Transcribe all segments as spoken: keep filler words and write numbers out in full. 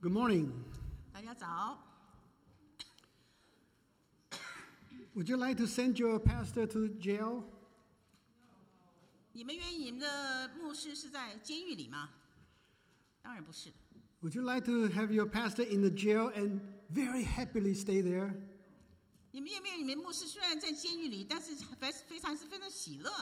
Good morning. 大家早。 Would you like to send your pastor to jail? 你们愿意你们的牧师是在监狱里吗？当然不是。 Would you like to have your pastor in the jail and very happily stay there? 你们愿不愿意你们牧师虽然在监狱里，但是非非常是非常喜乐？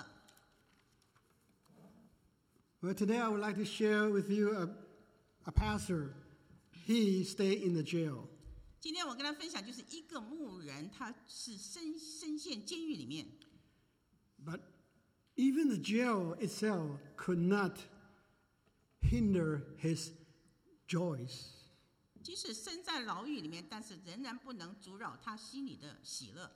Well, today I would like to share with you a, a pastor. He stayed in the jail. 今天我跟他分享，就是一个牧人，他是深深陷监狱里面。 But even the jail itself could not hinder his joys. 即使身在牢狱里面，但是仍然不能阻扰他心里的喜乐。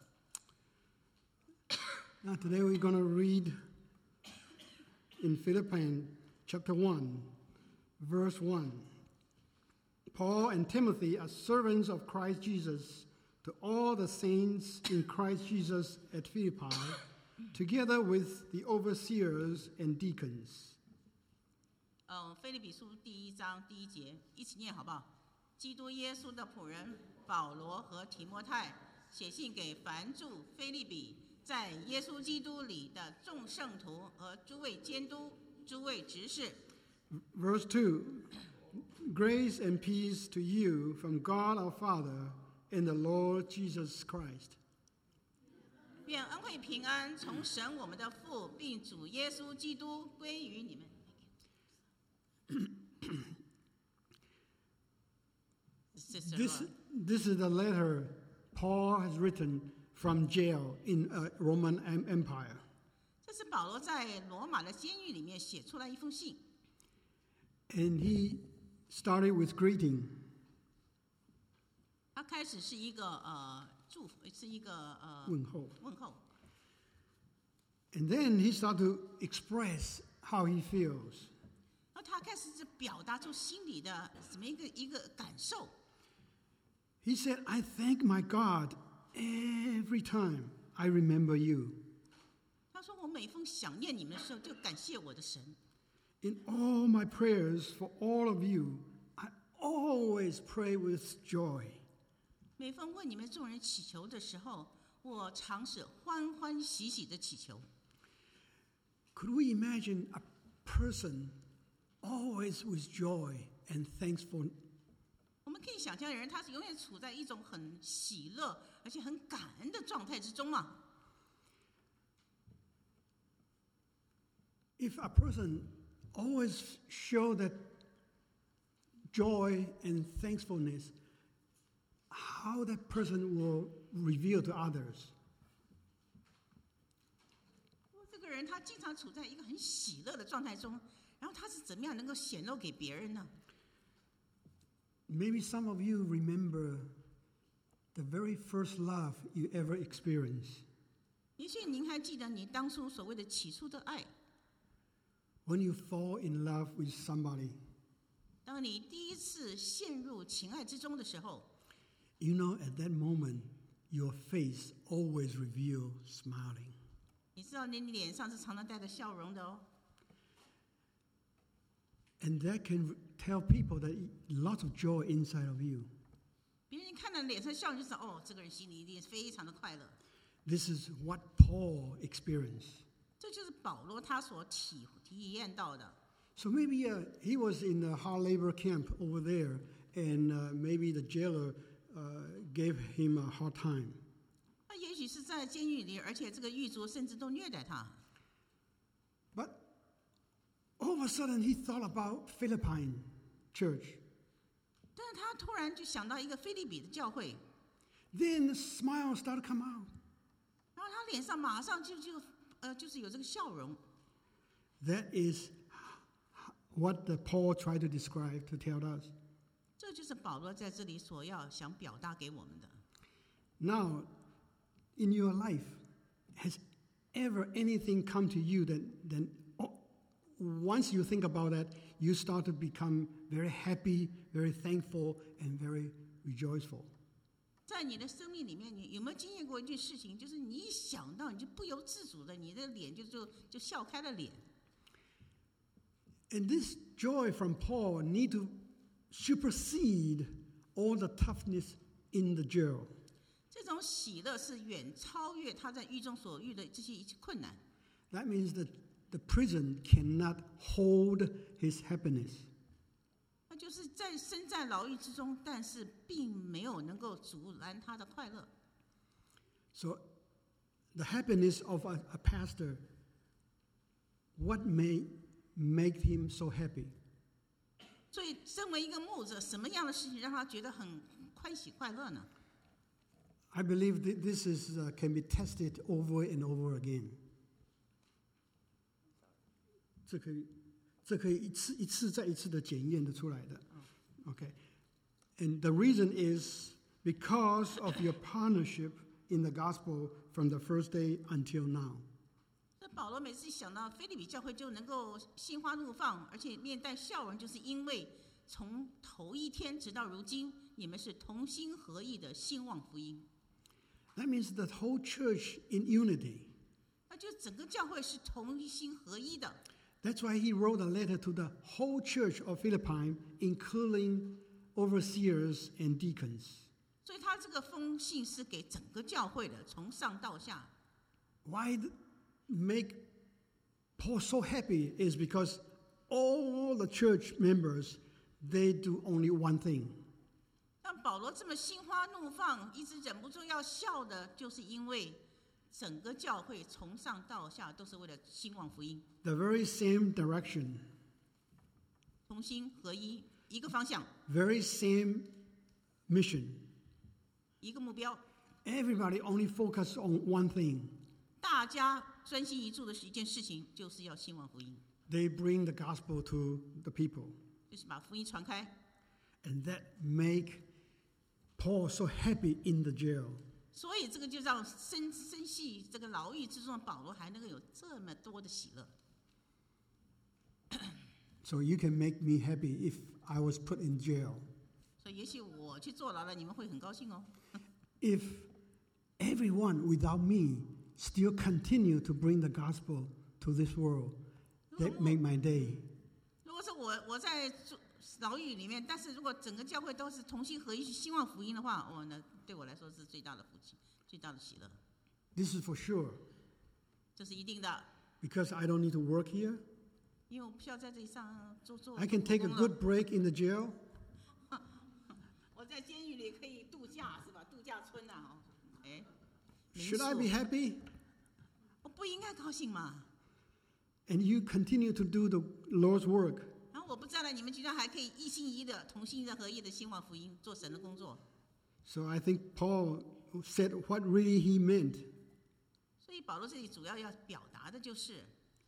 Now today we're going to read in Philippians chapter one, verse one. Paul and Timothy are servants of Christ Jesus to all the saints in Christ Jesus at Philippi, together with the overseers and deacons. 嗯，腓立比书第一章第一节，一起念好不好？基督耶稣的仆人保罗和提摩太写信给凡住腓立比，在耶稣基督里的众圣徒和诸位监督、诸位执事。 Verse two. Grace and peace to you from God our Father and the Lord Jesus Christ. 愿恩惠平安从神我们的父，并主耶稣基督归于你们。 This, this is the letter Paul has written from jail in uh, Roman Empire. 这是保罗在罗马的监狱里面写出来一封信。 And he started with greeting. 他开始是一个呃祝福，是一个呃问候。 问候。 And then he started to express how he feels. 然后他开始是表达出心里的什么一个一个感受。 He said, I thank my God every time I remember you. 他说：“我每逢想念你们的时候，就感谢我的神。 In all my prayers for all of you, I always pray with joy. 每逢为你们众人祈求的时候，我常是欢欢喜喜的祈求。” Could we imagine a person always with joy and thankful? 我们可以想象，人他是永远处在一种很喜乐而且很感恩的状态之中嘛。 If a person always show that joy and thankfulness, how that person will reveal to others. 这个人他经常处在一个很喜乐的状态中，然后他是怎么样能够显露给别人呢？ Maybe some of you remember the very first love you ever experienced. 也许您还记得你当初所谓的起初的爱。 When you fall in love with somebody, 当你第一次陷入情爱之中的时候， you know at that moment your face always reveals smiling. 你知道你脸上是常常带着笑容的哦。 And that can tell people that lots of joy inside of you. 别人看到脸上笑容，就知道哦，这个人心里一定非常的快乐。 This is what Paul experienced. 这就是保罗他所体体验到的。 So maybe uh, he was in a hard labor camp over there, and uh, maybe the jailer uh, gave him a hard time. 他也许是在监狱里，而且这个狱卒甚至都虐待他。 But all of a sudden he thought about Philippi church. 但是他突然就想到一个腓立比的教会， Then the smile started to come out. 然后他脸上马上就就呃就是有这个笑容。 That is what the Paul tried to describe to tell us. 这就是保罗在这里所要想表达给我们的。 Now, in your life, has ever anything come to you that then oh, once you think about that, you start to become very happy, very thankful, and very rejoiceful? 在你的生命里面，你有没有经验过一件事情，就是你一想到，你就不由自主的，你的脸就就就笑开了脸。 And this joy from Paul need to supersede all the toughness in the jail. 这种喜乐是远超越他在狱中所遇的这些一切困难。 That means that the prison cannot hold his happiness. 那就是在身在牢狱之中，但是并没有能够阻拦他的快乐。 So, the happiness of a, a pastor, what may make him so happy? 所以，身为一个牧者，什么样的事情让他觉得很欢喜快乐呢？ I believe that this is, uh, can be tested over and over again. 这可以，这可以一次一次再一次的检验的出来的。Okay, and the reason is because of your partnership in the gospel from the first day until now. 这保罗每次想到腓立比教会就能够心花怒放，而且面带笑容，就是因为从头一天直到如今，你们是同心合意的兴旺福音。 That means the whole church in unity. 那就整个教会是同心合一的。 That's why he wrote a letter to the whole church of Philippi, including overseers and deacons. 所以他这个封信是给整个教会的，从上到下。 Why make Paul so happy is because all the church members, they do only one thing. 让保罗这么心花怒放，一直忍不住要笑的，就是因为整个教会从上到下都是为了兴旺福音， The very same direction, 同心合一，一个方向， very same mission. 一个目标， Everybody only focus on one thing. 大家专心一注的一件事情，就是要兴旺福音， They bring the gospel to the people. 就是把福音传开。 And that make Paul so happy in the jail. 所以这个就让深深系这个牢狱之中的保罗还能够有这么多的喜乐。 So you can make me happy if I was put in jail. 所以也许我去坐牢了，你们会很高兴哦。 If everyone without me still continue to bring the gospel to this world, that make my day. 如果是我我在牢狱里面，但是如果整个教会都是同心合一去兴旺福音的话，哦，那对我来说是最大的福气，最大的喜乐。 This is for sure. 这是一定的， Because I don't need to work here. 因为我不需要在这里上做做。 I can take a good break in the jail. 我在监狱里可以度假是吧？度假村啊，哎， Should I be happy? 我不应该高兴吗？ And you continue to do the Lord's work. 然后我不在了，你们居然还可以一心一意的、同心合意的兴旺福音，做神的工作。 So I think Paul said what really he meant. 所以保罗这里主要要表达的就是，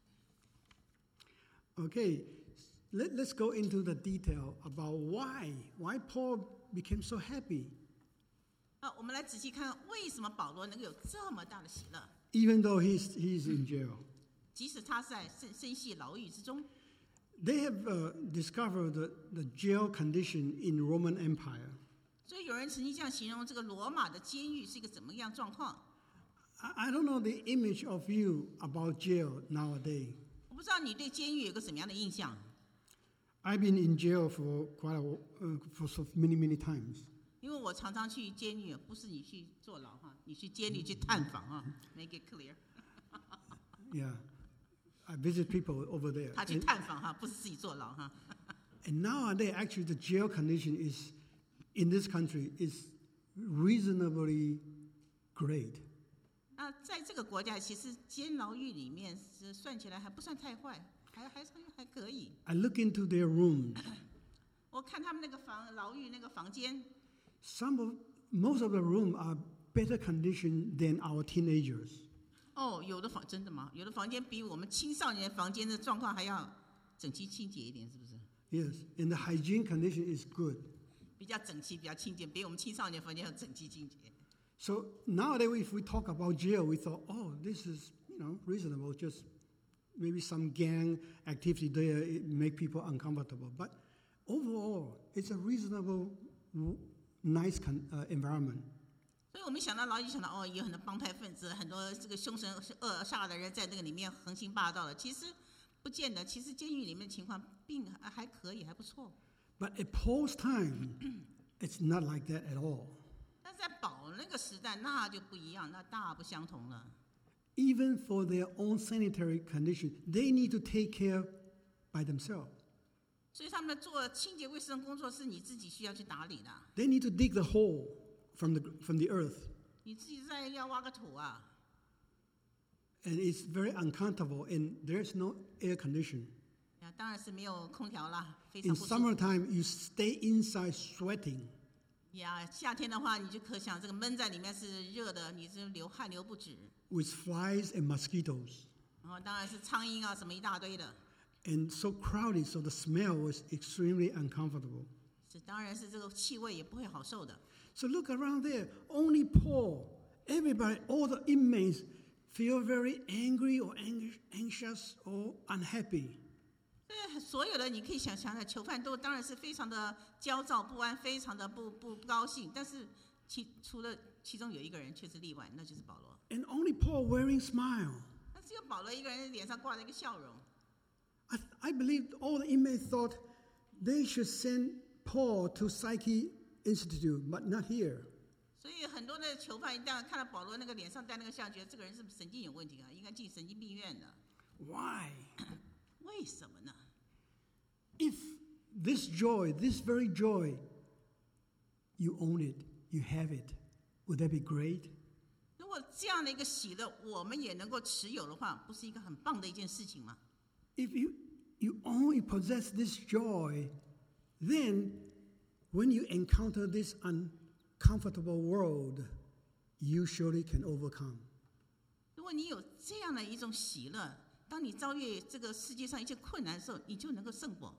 Okay, let, let's go into the detail about why. Why Paul became so happy, 啊，我们来仔细看看为什么保罗能够有这么大的喜乐， even though he's, he's in jail. 即使他在深深系牢狱之中。 They have uh, discovered the, the jail condition in Roman Empire. 所以有人曾经这样形容这个罗马的监狱是一个怎么样状况？ I, I don't know the image of you about jail nowadays. 我不知道你对监狱有个什么样的印象？ I've been in jail for quite a, uh, for so many, many times. 因为我常常去监狱，不是你去坐牢哈，你去监狱去探访哈 ，make it clear。 Yeah, I visit people over there. 他去 And, 探访哈，不是自己坐牢哈。 and nowadays, actually, the jail condition is in this country is reasonably great. 那在这个国家，其实监牢狱里面是算起来还不算太坏，还还算还可以。 I look into their rooms. 我看他们那个房牢狱那个房间， Some of most of the room are better condition than our teenagers. 哦，有的房真的吗？有的房间比我们青少年房间的状况还要整齐清洁一点，是不是？ Yes, and the hygiene condition is good. 比较整齐，比较清洁，比我们青少年房间要整齐清洁。 So nowadays, if we talk about jail, we thought, oh, this is you know reasonable. Just maybe some gang activity there it make people uncomfortable. But overall, it's a reasonable, nice con, uh, environment. 所以我们想到牢狱，想到哦，有很多帮派分子，很多这个凶神恶煞的人在那个里面横行霸道的。其实不见得，其实监狱里面的情况并还可以，还不错。 But at Paul's time, it's not like that at all. 但在保那个时代，那就不一样，那大不相同了。 Even for their own sanitary condition, they need to take care by themselves. 所以他们做清洁卫生工作是你自己需要去打理的。 They need to dig the hole from the, from the earth. 你自己在要挖个土啊。 And it's very uncomfortable, and there's no air condition. 当然是没有空调啦，非常 In 不舒服。 summertime, you stay inside sweating. 呀，夏天的话，你就可想这个闷在里面是热的，你是流汗流不止。 With flies and mosquitoes. 然后当然是苍蝇啊，什么一大堆的。 And so crowded, so the smell was extremely uncomfortable. 是，当然是这个气味也不会好受的。 So look around there. Only Paul, everybody, all the inmates feel very angry or anxious or unhappy. 所有的你可以想象的囚犯都当然是非常的焦躁不安，非常的不不不高兴。但是其除了其中有一个人却是例外，那就是保罗。 And only Paul wearing smile. 那只有保罗一个人脸上挂着一个笑容。 I, I believe all the inmates thought they should send Paul to Psyche Institute, but not here. 所以很多的囚犯一旦看到保罗那个脸上带那个笑，觉得这个人是不是神经有问题啊？应该进神经病院的。 Why? 为什么呢？ If this joy, this very joy, you own it, you have it, would that be great? 如果这样的一个喜乐，我们也能够持有的话，不是一个很棒的一件事情吗？ If you, you only possess this joy, then when you encounter this uncomfortable world, you surely can overcome. 如果你有这样的一种喜乐，当你遭遇这个世界上一切困难的时候，你就能够胜过。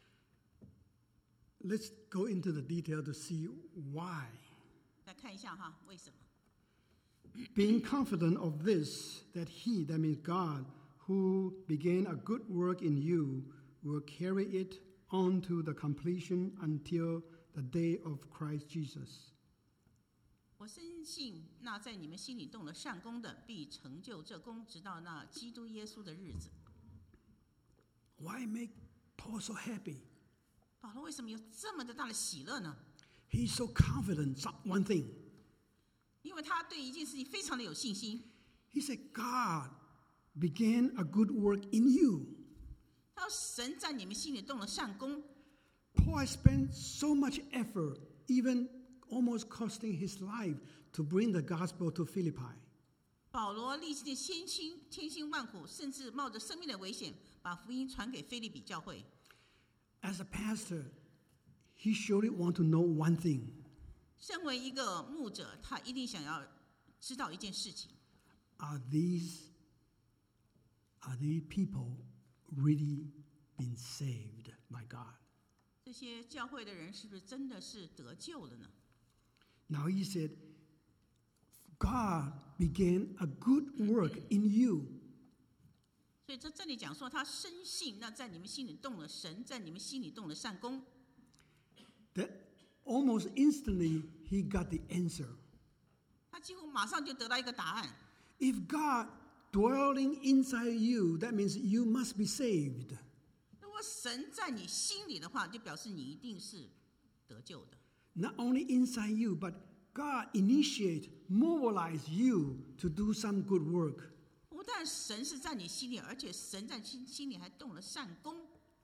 Let's go into the detail to see why. 来看一下哈，为什么？ Being confident of this, that he, that means God, who began a good work in you, will carry it on to the completion until the day of Christ Jesus. 我深信，那在你们心里动了善功的，必成就这功，直到那基督耶稣的日子。 Why make Paul so happy? 保罗为什么有这么的大的喜乐呢？ He's so confident, one thing. 因为他对一件事情非常的有信心。 He said, God began a good work in you. 他说神在你们心里动了善功。 Paul has spent so much effort, even almost costing his life, to bring the gospel to Philippi. 保罗历尽千辛千辛万苦，甚至冒着生命的危险，把福音传给腓立比教会。 As a pastor, he surely want to know one thing. 身为一个牧者，他一定想要知道一件事情： Are these, are these people really been saved by God? 这些教会的人是不是真的是得救了呢？ Now he said, God began a good work in you. 所以在这里讲说，他深信那在你们心里动了神，在你们心里动了善功。 That almost instantly he got the answer. 他几乎马上就得到一个答案。 If God dwelling inside you, that means you must be saved. 如果神在你心里的话，就表示你一定是得救的。 Not only inside you, but God initiate, mobilize you to do some good work. 不但神是在你心里，而且神在心心里还动了善功。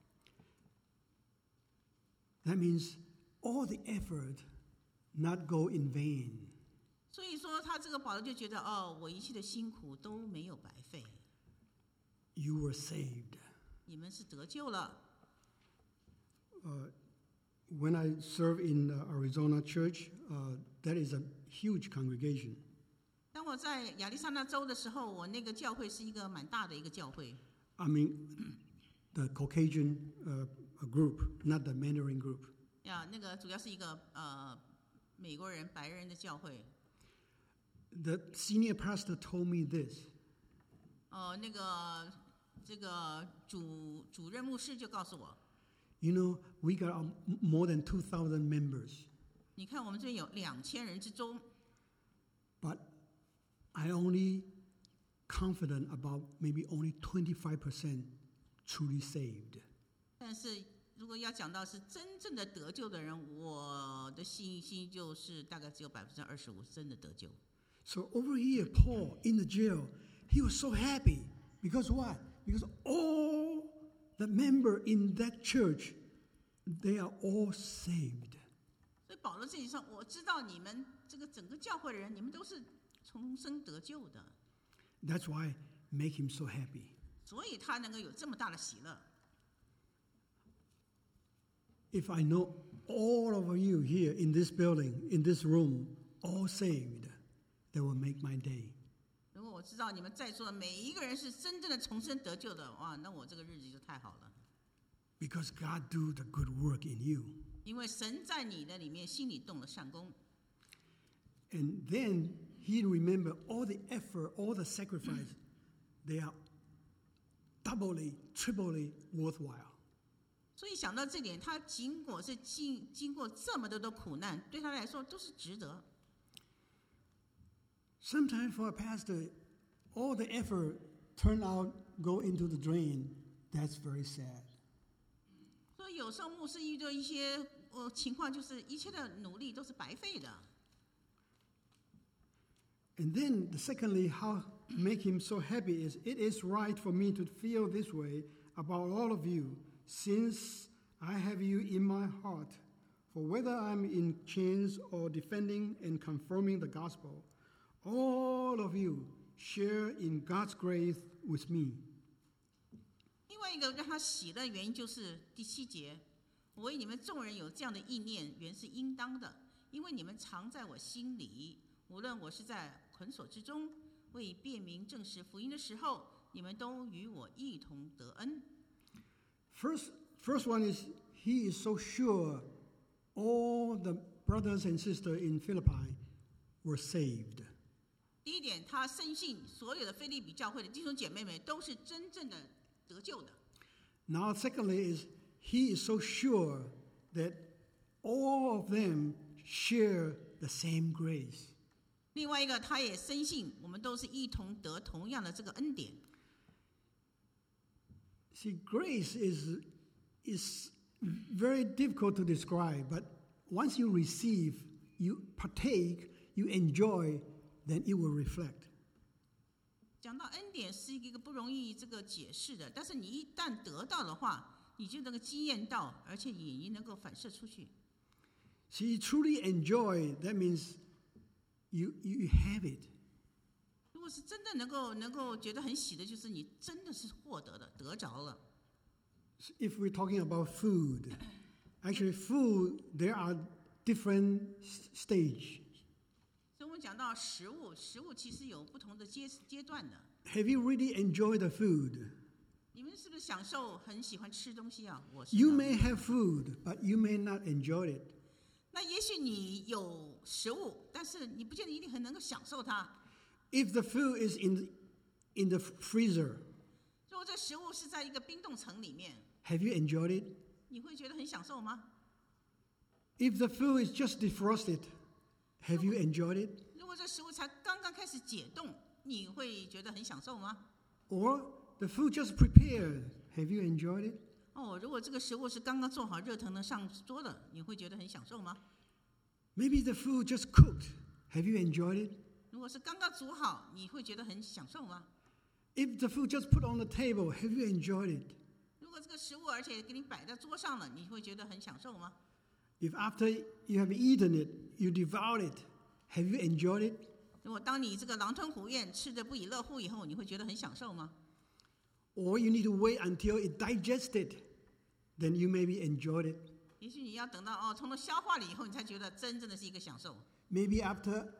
That means all the effort not go in vain. 所以说，他这个保罗就觉得，哦，我一切的辛苦都没有白费， You were saved. 你们是得救了。 Uh, when I serve in the Arizona church, uh, that is a huge congregation. 当我在亚利桑那州的时候，我那个教会是一个蛮大的一个教会。 I mean, the Caucasian uh, group, not the Mandarin group. 呀，那个主要是一个呃美国人、白人的教会。 The senior pastor told me this. 呃，那个这个主主任牧师就告诉我， You know, we got um, more than two thousand members, 你看我们这边有两千人之中， but I only confident about maybe only twenty-five percent truly saved. 但是如果要讲到是真正的得救的人，我的信心就是大概只有百分之二十五真的得救。 So over here, Paul in the jail, he was so happy because what? Because all the members in that church, they are all saved. 所以保罗这里说，我知道你们这个整个教会的人，你们都是重生得救的。 That's why make him so happy. 所以他能够有这么大的喜乐。 If I know all of you here in this building, in this room, all saved, that will make my day. 如果我知道你们在座的每一个人是真正的重生得救的，哇，那我这个日子就太好了。 Because God do the good work in you. 因为神在你的里面心里动了善功。 And then he remember all the effort, all the sacrifice, they are doubly, triply worthwhile. 所以想到这点，他尽管是经经过这么多的苦难，对他来说都是值得。 Sometimes for a pastor, all the effort turn out go into the drain. That's very sad. 所以有时候牧师遇到一些呃情况，就是一切的努力都是白费的。 And then, secondly, how make him so happy is it is right for me to feel this way about all of you, since I have you in my heart. For whether I'm in chains or defending and confirming the gospel, all of you share in God's grace with me. 另外一个让他喜乐的原因就是第七节，我为你们众人有这样的意念，原是应当的，因为你们常在我心里，无论我是在捆锁之中，为辨明证实福音的时候，你们都与我一同得恩。 First, first one is he is so sure all the brothers and sisters in Philippi were saved. 第一点，他深信所有的腓立比教会的弟兄姐妹们都是真正的得救的。 Now, secondly, is he is so sure that all of them share the same grace. 另外一个，他也深信我们都是一同得同样的这个恩典。 See, grace is is very difficult to describe, but once you receive, you partake, you enjoy, then it will reflect. 讲到恩典是一个不容易这个解释的，但是你一旦得到的话，你就能够经验到，而且也能够反射出去。 See, truly enjoy, that means you you have it. 如果是真的能够能够觉得很喜的，就是你真的是获得的，得着了。 If we're talking about food, actually food, there are different stages. 所以我们讲到食物，食物其实有不同的阶阶段的。 Have you really enjoyed the food? 你们是不是享受很喜欢吃东西啊？我是的。 You may have food, but you may not enjoy it. 那也许你有食物，但是你不见得一定很能够享受它。 If the food is in in the freezer, 如果这食物是在一个冰冻层里面， have you enjoyed it? 你会觉得很享受吗？ If the food is just defrosted, have you enjoyed it? 如果这食物才刚刚开始解冻，你会觉得很享受吗？ Or the food just prepared, have you enjoyed it? 哦，如果这个食物是刚刚做好热腾腾上桌的，你会觉得很享受吗？ Maybe the food just cooked, have you enjoyed it? 如果是刚刚煮好，你会觉得很享受吗？ If the food just put on the table, have you enjoyed it? 如果这个食物而且给你摆在桌上了，你会觉得很享受吗？ If after you have eaten it, you devour it, have you enjoyed it? 如果当你这个狼吞虎咽吃得不亦乐乎以后，你会觉得很享受吗？ Or you need to wait until it digested, then you maybe enjoyed it. 也许你要等到哦，从头消化了以后，你才觉得真正的是一个享受。 Maybe after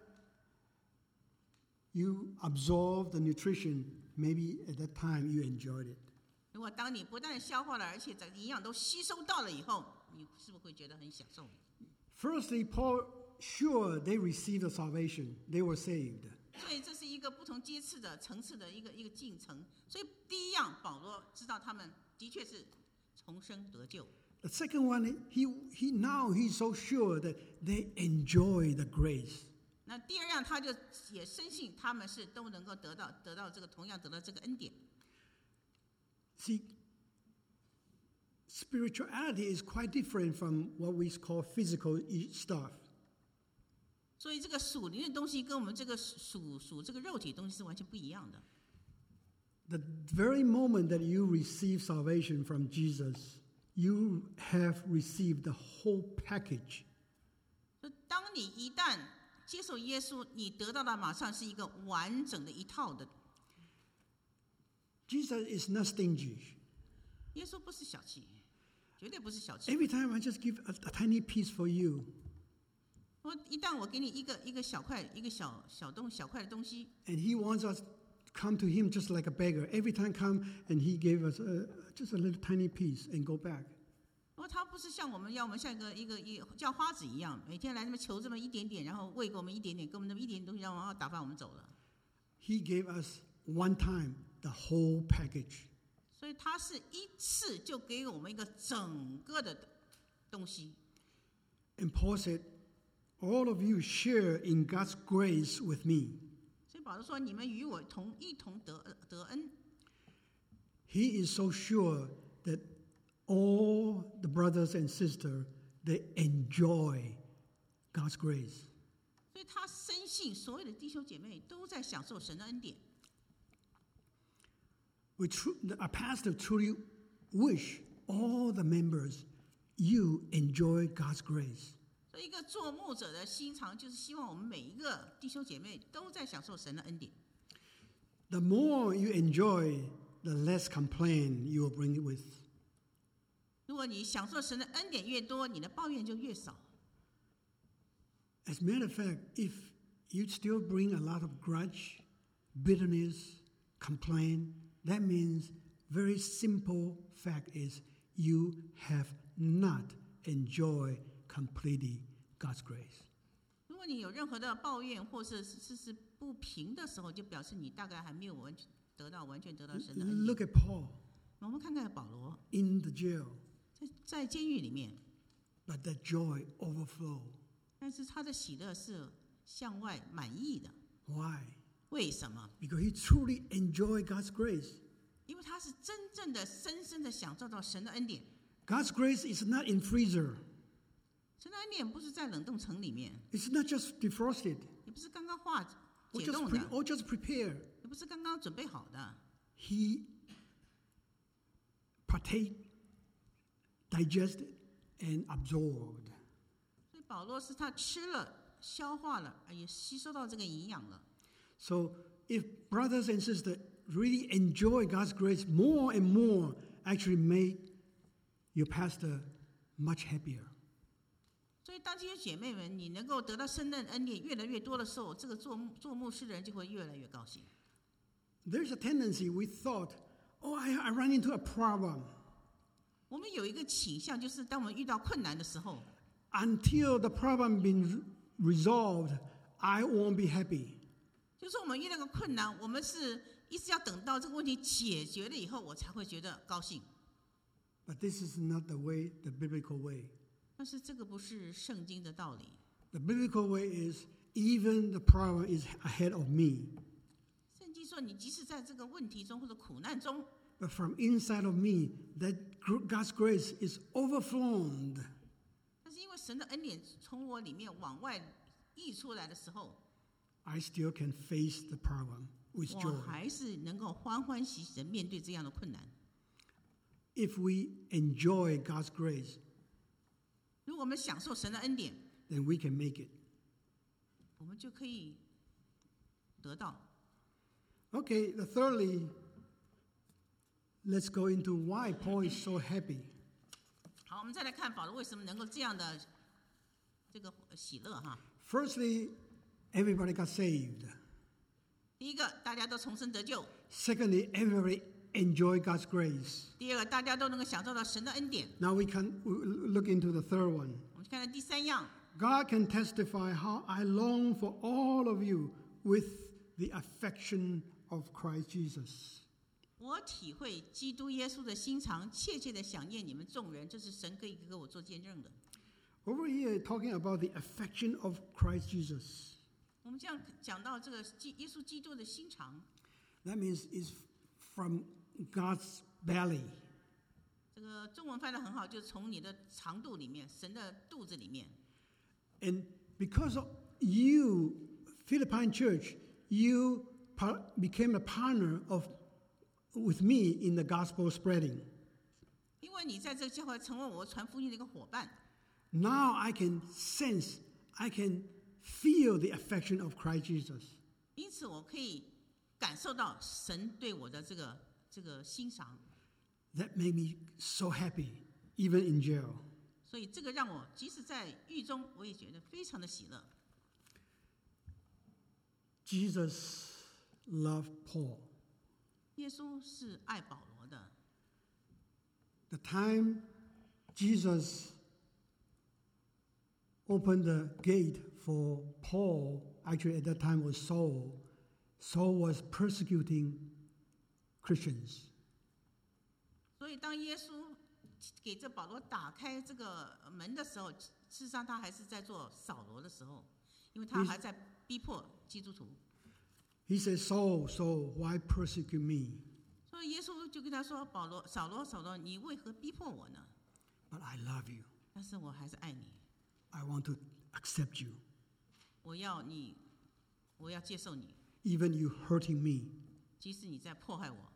you absorb the nutrition, maybe at that time you enjoyed it. 如果当你不但消化了，而且整个营养都吸收到了以后，你是不是会觉得很享受？ Firstly, Paul sure they received the salvation, they were saved. 所以这是一个不同阶次的层次的一个一个进程。所以第一样，保罗知道他们的确是重生得救。 The second one, he, he now he's so sure that they enjoy the grace. 那第二样，他就也深信他们是都能够得到得到这个同样得到这个恩典。 See, spirituality is quite different from what we call physical stuff. 所以这个属灵的东西跟我们这个属属这个肉体的东西是完全不一样的。 The very moment that you receive salvation from Jesus, you have received the whole package. 当你一旦接受耶稣，你得到的马上是一个完整的一套的。 Jesus is not stingy. 耶稣不是小气，绝对不是小气。 Every time I just give a, a tiny piece for you, 我一旦我给你一个一个小块一个小小东小块的东西， and He wants us to come to Him just like a beggar. Every time come and He gave us a, just a little tiny piece and go back. 然后他不是像我们要我们像一个一个一叫花子一样，每天来这么求这么一点点，然后喂给我们一点点，给我们那么一点点东西，然后打发我们走了。 He gave us one time the whole package. 所以他是一次就给我们一个整个的东西。 And Paul said, all of you share in God's grace with me. 所以保罗说：“你们与我同一同得得恩。” He is so sure that all the brothers and sisters, they enjoy God's grace. 所以他深信所有的弟兄姐妹都在享受神的恩典。 We tr- a pastor truly wish all the members, you enjoy God's grace. 所以一个做牧者的心肠，就是希望我们每一个弟兄姐妹都在享受神的恩典。 The more you enjoy, the less complaint you will bring it with. 如果你享受神的恩典越多，你的抱怨就越少。 As a matter of fact, if you still bring a lot of grudge, bitterness, complaint, that means very simple fact is you have not enjoyed completely God's grace. 如果你有任何的抱怨或是是是不平的时候，就表示你大概还没有完全得到完全得到神的恩典。 Look at Paul 我们看看保罗 in the jail, 在在监狱里面， but that joy overflow. 但是他的喜乐是向外满意的。 Why? 为什么？ Because he truly enjoyed God's grace. 因为他是真正的、深深的享受到神的恩典。 God's grace is not in freezer. 神的恩典不是在冷冻层里面， It's not just defrosted 也不是刚刚化 or 解 just, 冻 pre- 的， or just prepared. 也不是刚刚准备好的。 He partake, digested, and absorbed. 所以保罗是他吃了、消化了，也吸收到这个营养了。 So if brothers and sisters really enjoy God's grace more and more, actually make your pastor much happier. 所以当这些姐妹们，你能够得到圣诞恩典越来越多的时候，这个做牧做牧师的人就会越来越高兴。 There's a tendency we thought, oh, I, I run into a problem. 我们有一个倾向，就是当我们遇到困难的时候， Until the problem been resolved, I won't be happy. 就是我们遇到个困难，我们是一直要等到这个问题解决了以后，我才会觉得高兴。 But this is not the way, the biblical way. 但是这个不是圣经的道理。 The biblical way is even the problem is ahead of me. 圣经说，你即使在这个问题中或者苦难中， But from inside of me, that God's grace is overflowed. 但是因为神的恩典从我里面往外溢出来的时候， I still can face the problem with 我 joy. 还是能够欢欢喜喜的面对这样的困难。 If we enjoy God's grace, 如果我们享受神的恩典， then we can make it. 我们就可以得到。 Okay, the thirdly, let's go into why Paul is so happy. 好，我们再来看保罗为什么能够这样的这个喜乐哈。 Firstly, everybody got saved. 第一个，大家都重生得救； Secondly, everybody enjoy God's grace. 第二个，大家都能够享受到神的恩典。 Now we can look into the third one. 我们看看第三样， God can testify how I long for all of you with the affection of Christ Jesus. 我体会基督耶稣的心肠，切切的想念你们众人，这是神可以给我做见证的。 Over here, talking about the affection of Christ Jesus. 我们这样讲到这个基耶稣基督的心肠， That means it's from God's belly. 这个中文翻得很好，就是从你的肠肚里面，神的肚子里面。 And because of you, Philippine church, you par- became a partner of with me in the gospel spreading. 因为你在这个教会成为我传福音的一个伙伴， Now I can sense, I can feel the affection of Christ Jesus. 因此我可以感受到神对我的这个这个欣赏， That made me so happy, even in jail. 所以这个让我即使在狱中，我也觉得非常的喜乐。 Jesus loved Paul. 耶稣是爱保罗的。 The time Jesus opened the gate for Paul, actually at that time was Saul. Saul was persecuting Christians. 所以当耶稣给这保罗打开这个门的时候，事实上他还是在做扫罗的时候，因为他还在逼迫基督徒。 He said, Saul, Saul, why persecute me? 所以耶稣就跟他说：“保罗，扫罗，扫罗，你为何逼迫我呢？ But I love you. 但是我还是爱你， I want to accept you. 我要你，我要接受你， Even you hurting me. 即使你在迫害我。”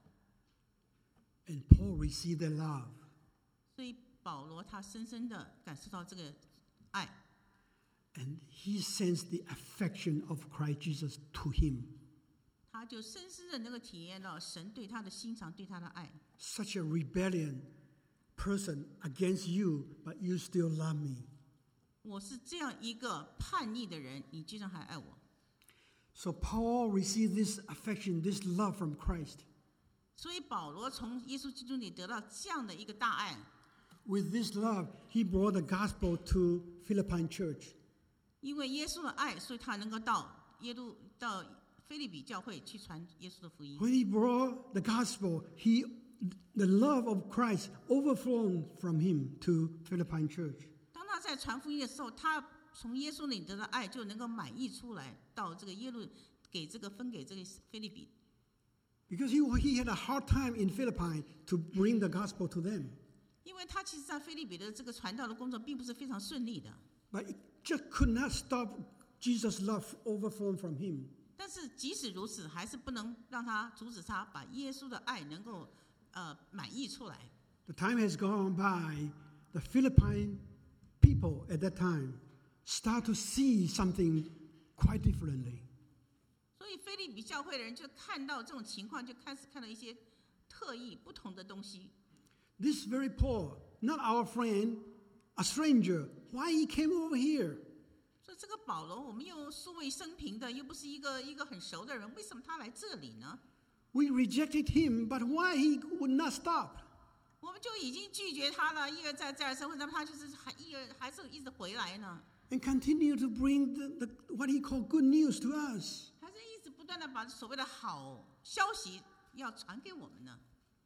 And Paul received that love. 所以保罗他深深的感受到这个爱， And he sensed the affection of Christ Jesus to him. 他就深深的能够体验到神对他的欣赏，对他的爱。 Such a rebellion person against you, but you still love me. 我是这样一个叛逆的人，你居然还爱我。 So Paul received this affection, this love from Christ. 所以保罗从耶稣基督里得到这样的一个大爱。 With this love, he brought the gospel to Philippine church. 因为耶稣的爱，所以他能够到耶路到腓立比教会去传耶稣的福音。 When he brought the gospel, he, the love of Christ overflowed from him to Philippine church. 当他在传福音的时候，他从耶稣里得到爱，就能够满溢出来，到这个耶路给这个分给这个腓立比。 Because he, he had a hard time in Philippi to bring the gospel to them. 因为他其实在腓立比的这个传道的工作并不是非常顺利的， But it just could not stop Jesus' love overflowing from him. 但是即使如此，还是不能让他阻止他把耶稣的爱能够呃满溢出来。 The time has gone by. The Philippine people at that time start to see something quite differently. 所以腓立比教会的人就看到这种情况，就开始看到一些特异不同的东西。 This very Paul, not our friend, a stranger, why he came over here? 所以这个保罗，我们又素未生平的，又不是一个一个很熟的人，为什么他来这里呢？ We rejected him, but why he would not stop? 我们就已经拒绝他了，一而再再而三，为什么他就是还一而还是一直回来呢？ And continue to bring the, the, what he called good news to us. 还是一直不断的把所谓的好消息要传给我们呢？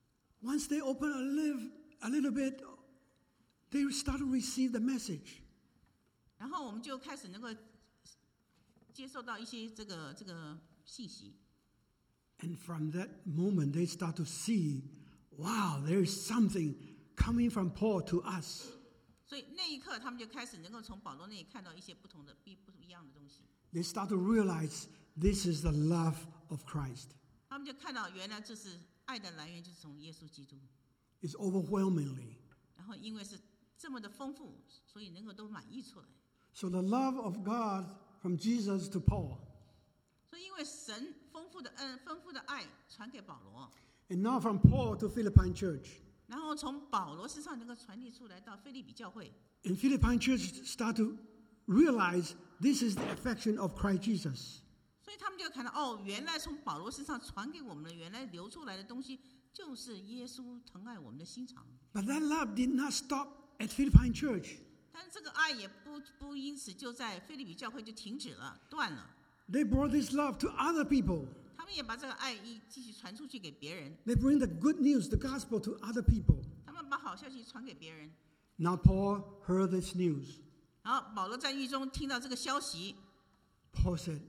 Once they open a little, a little bit, they start to receive the message. 然后我们就开始能够接受到一些这个这个信息。 And from that moment, they start to see, wow, there is something coming from Paul to us. 所以那一刻，他们就开始能够从保罗那里看到一些不同的、不不一样的东西。 They start to realize this is the love of Christ. 他们就看到，原来这是爱的来源，就是从耶稣基督。 It's overwhelmingly. 然后因为是这么的丰富，所以能够都满溢出来。 So the love of God from Jesus to Paul, 所以因为神丰富的恩、丰富的爱传给保罗， and now from Paul to Philippine church. 然后从保罗身上能够传递出来到腓立比教会。 And Philippine church start to realize this is the affection of Christ Jesus. 所以他们就看到，哦，原来从保罗身上传给我们的，原来流出来的东西，就是耶稣疼爱我们的心肠。 But that love did not stop at Philippine church. 但是这个爱也不不因此就在腓立比教会就停止了、断了。 They brought this love to other people. 他们也把这个爱意继续传出去给别人， They bring the good news, the gospel to other people. 他们把好消息传给别人。 Now Paul heard this news. 然后保罗在狱中听到这个消息， Paul said,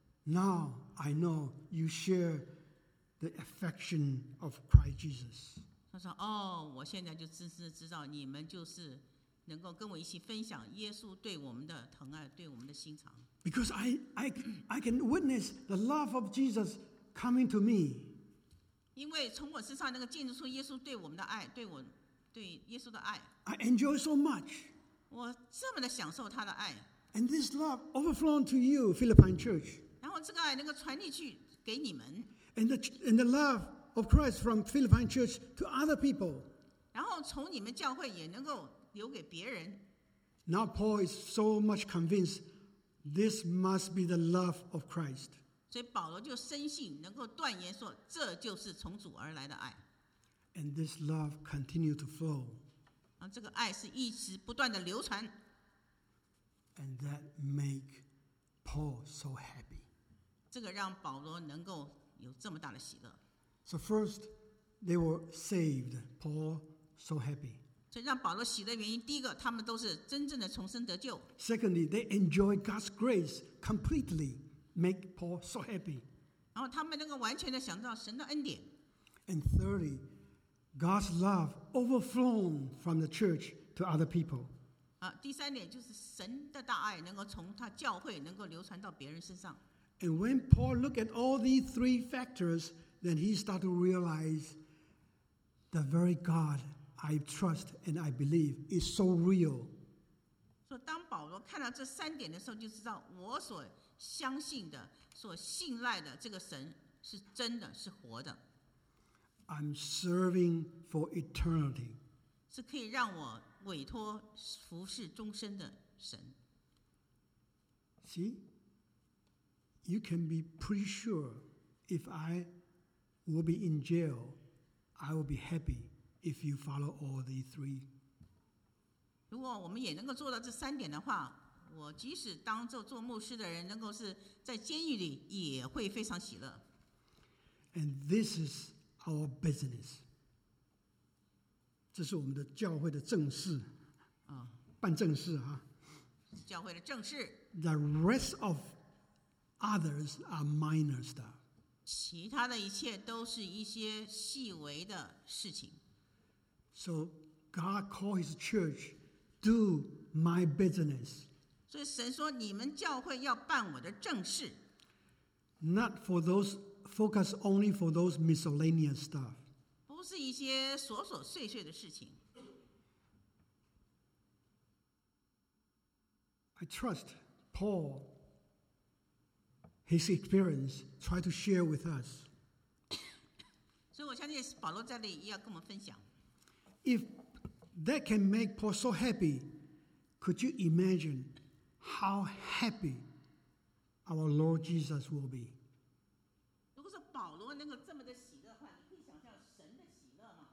now I know you share the affection of Christ Jesus. 他说：“哦，我现在就真正知道你们就是能够跟我一起分享耶稣对我们的疼爱，对我们的心肠。” Because I, I, I can witness the love of Jesus coming to me. 因为从我身上能够见证出耶稣对我们的爱，对我对耶稣的爱， I enjoy so much. 我这么的享受他的爱， And this love overflown to you, Philippine church. 然后这个爱能够传递去给你们， And the, and the love of Christ from Philippine church to other people. 然后从你们教会也能够留给别人。 Now Paul is so much convinced this must be the love of Christ. 所以保罗就深信，能够断言说，这就是从主而来的爱。 And this love continued to flow. 啊，这个爱是一直不断的流传， And that make Paul so happy. 这个让保罗能够有这么大的喜乐。 So first, they were saved. Paul so happy. 所以让保罗喜乐的原因，第一个，他们都是真正的重生得救； Secondly, they enjoy God's grace completely. Make Paul so happy. 然后他们能够完全的享受到神的恩典； And thirdly, God's love overflown from the church to other people. 啊，第三点就是神的大爱能够从他教会能够流传到别人身上。 And when Paul looked at all these three factors, then he started to realize the very God I trust and I believe is so real. 所以当保罗看到这三点的时候，就知道我所相信的、所信赖的这个神是真的，是活的， I'm serving for eternity. 是可以让我委托服侍终身的神。 See? You can be pretty sure if I will be in jail, I will be happy if you follow all these three. 如果我们也能够做到这三点的话，我即使当做做牧师的人，能够是在监狱里，也会非常喜乐。 And this is our business. 这是我们的教会的正事， 啊， 办正事啊。 教会的正事， The rest of others are minor stuff. 其他的一切都是一些细微的事情。 So God called His church, do my business. 所以神说，你们教会要办我的正事， Not for those, focus only for those miscellaneous stuff. 不是一些琐琐碎碎的事情。 I trust Paul, his experience, try to share with us. 所以我相信保罗在这里也要跟我们分享。 If that can make Paul so happy, could you imagine how happy our Lord Jesus will be? 如果说保罗能够这么的喜乐的话，你可以想象神的喜乐吗？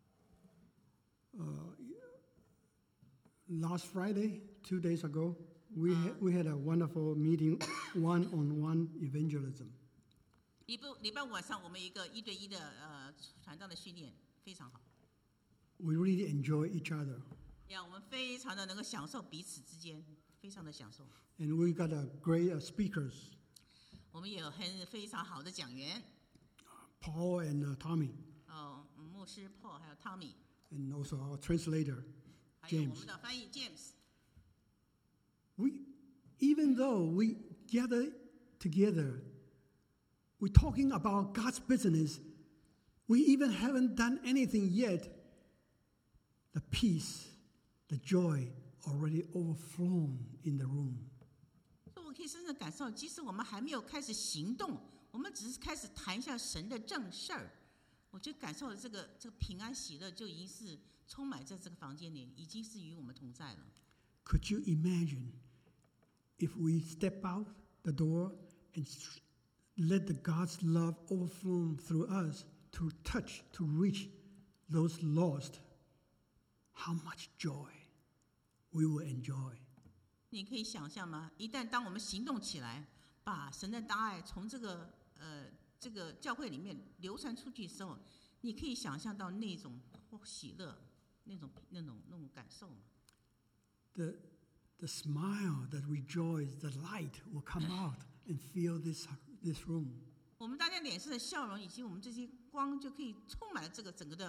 Last Friday, two days ago, we, had, we had a wonderful meeting, one-on-one evangelism. 礼拜礼拜五晚上，我们一个一对一的呃传道的训练非常好， We really enjoy each other. 让我们非常的能够享受彼此之间，非常的享受。 And we got a great uh, speakers, 我们也有很非常好的讲员， Paul and uh, Tommy, 哦，牧师 Paul 还有 Tommy， and also our translator, 还有我 James. 们的翻译 James。 We, even though we gather together, we're talking about God's business, we even haven't done anything yet, the peace, the joy already overflown in the room. 所以我可以深深感受，即使我们还没有开始行动，我们只是开始谈一下神的正事儿，我就感受了这个这个平安喜乐就已经是充满在这个房间里，已经是与我们同在了。 Could you imagine if we step out the door and let the God's love overflow through us to touch, to reach those lost? How much joy we will enjoy. 你可以想象吗？一旦当我们行动起来，把神的大爱从这个呃这个教会里面流传出去的时候，你可以想象到那种喜乐、那种那种那种感受吗？ The, the smile, the rejoice, the light will come out and fill this, this room. 我们大家脸上的笑容以及我们这些光，就可以充满了这个整个的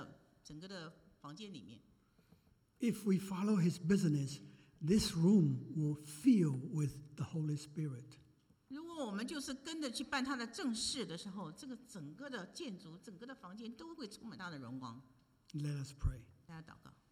整个的房间里面。 If we follow his business, this room will fill with the Holy Spirit. 如果我们就是跟着去办他的正事的时候，这个整个的建筑、整个的房间都会充满他的荣光。 Let us pray. 大家祷告。